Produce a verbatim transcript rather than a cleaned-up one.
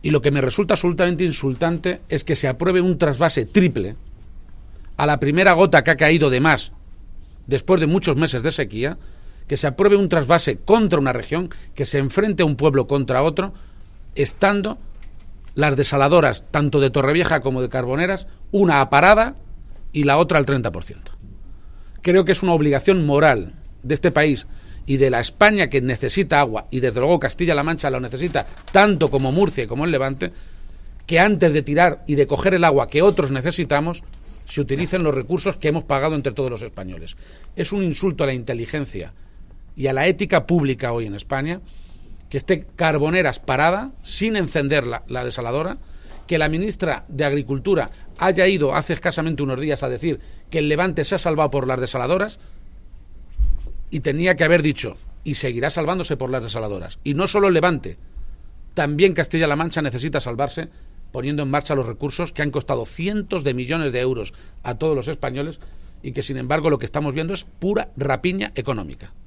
Y lo que me resulta absolutamente insultante es que se apruebe un trasvase triple a la primera gota que ha caído de más después de muchos meses de sequía, que se apruebe un trasvase contra una región, que se enfrente un pueblo contra otro, estando las desaladoras, tanto de Torrevieja como de Carboneras, una a parada y la otra al treinta por ciento. Creo que es una obligación moral de este país y de la España, que necesita agua, y desde luego Castilla-La Mancha lo necesita tanto como Murcia y como el Levante, que antes de tirar y de coger el agua que otros necesitamos, se utilicen los recursos que hemos pagado entre todos los españoles. Es un insulto a la inteligencia y a la ética pública hoy en España que esté Carboneras parada, sin encender la, la desaladora, que la ministra de Agricultura haya ido hace escasamente unos días a decir que el Levante se ha salvado por las desaladoras, y tenía que haber dicho, y seguirá salvándose por las desaladoras. Y no solo el Levante, también Castilla-La Mancha necesita salvarse poniendo en marcha los recursos que han costado cientos de millones de euros a todos los españoles y que, sin embargo, lo que estamos viendo es pura rapiña económica.